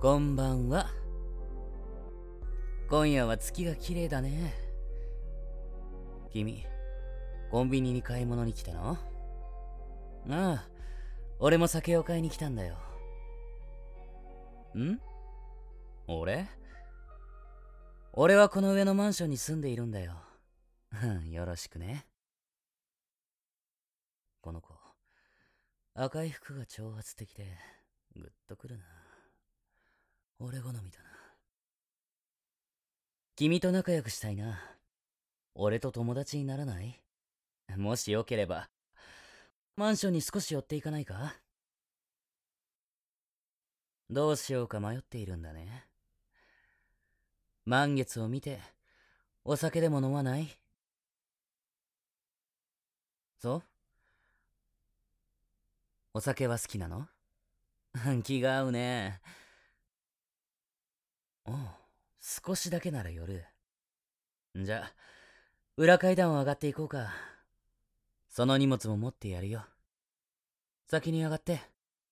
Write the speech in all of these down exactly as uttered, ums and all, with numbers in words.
こんばんは。今夜は月が綺麗だね。君、コンビニに買い物に来たの？ああ、俺も酒を買いに来たんだよ。ん？俺？俺はこの上のマンションに住んでいるんだよ。よろしくね。この子、赤い服が挑発的で、グッとくるな。俺好みだな。君と仲良くしたいな。俺と友達にならない？もしよければ、マンションに少し寄っていかないか？どうしようか迷っているんだね。満月を見て、お酒でも飲まない？そう？お酒は好きなの？気が合うね。おう、少しだけなら寄る。じゃあ、裏階段を上がっていこうか。その荷物も持ってやるよ。先に上がって。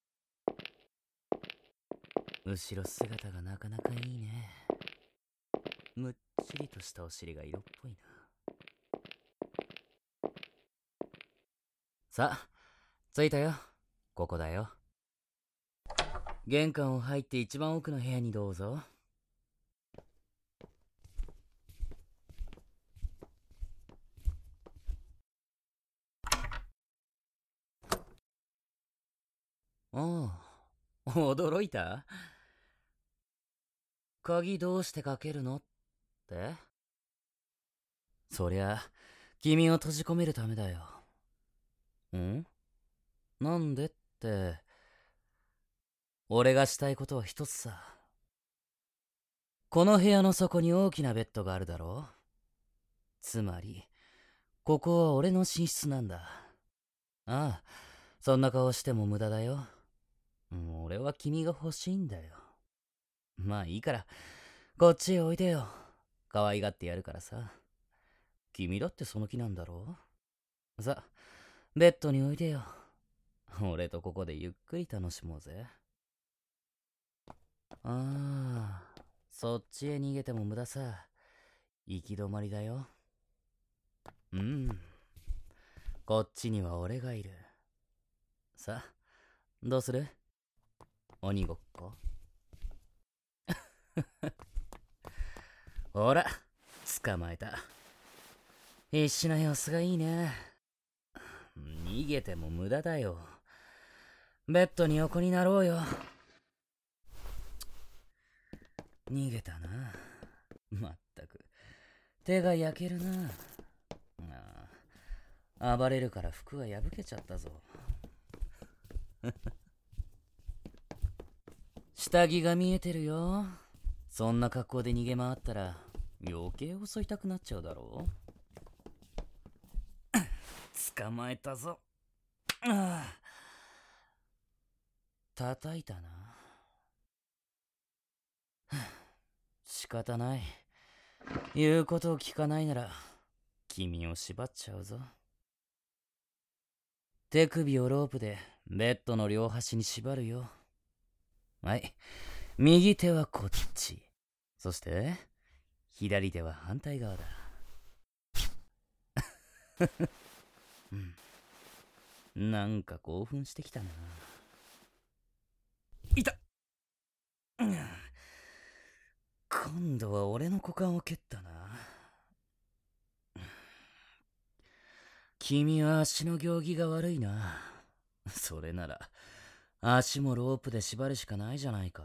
後ろ姿がなかなかいいね。むっちりとしたお尻が色っぽいな。さあ、着いたよ。ここだよ。玄関を入って一番奥の部屋にどうぞ。おう、驚いた？鍵どうしてかけるのって？そりゃ、君を閉じ込めるためだよ。ん？なんでって、俺がしたいことは一つさ。この部屋の底に大きなベッドがあるだろう？つまり、ここは俺の寝室なんだ。ああ、そんな顔しても無駄だよ。もう俺は君が欲しいんだよ。まあいいから、こっちへおいでよ。可愛がってやるからさ。君だってその気なんだろう？さ、ベッドにおいでよ。俺とここでゆっくり楽しもうぜ。ああ、そっちへ逃げても無駄さ。行き止まりだよ。うん。こっちには俺がいる。さ、どうする？鬼ごっこ？ほら、捕まえた。必死な様子がいいね。逃げても無駄だよ。ベッドに横になろうよ。逃げたな。まったく、手が焼けるな。ああ、暴れるから服は破けちゃったぞ。下着が見えてるよ。そんな格好で逃げ回ったら余計襲いたくなっちゃうだろう。捕まえたぞ。ああ、叩いたな。仕方ない。言うことを聞かないなら君を縛っちゃうぞ。手首をロープでベッドの両端に縛るよ。はい、右手はこっち、そして左手は反対側だ。うん、なんか興奮してきたな。いたっ、うん、今度は俺の股間を蹴ったな。君は足の行儀が悪いな。それなら足もロープで縛るしかないじゃないか。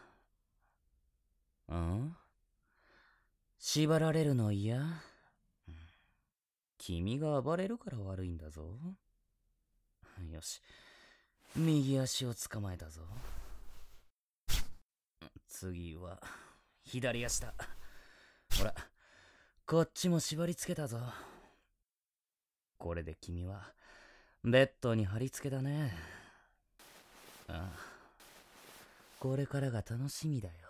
ん？縛られるの嫌？君が暴れるから悪いんだぞ。よし、右足を捕まえたぞ。次は左足だ。ほら、こっちも縛り付けたぞ。これで君はベッドに貼り付けだね。ああ、これからが楽しみだよ。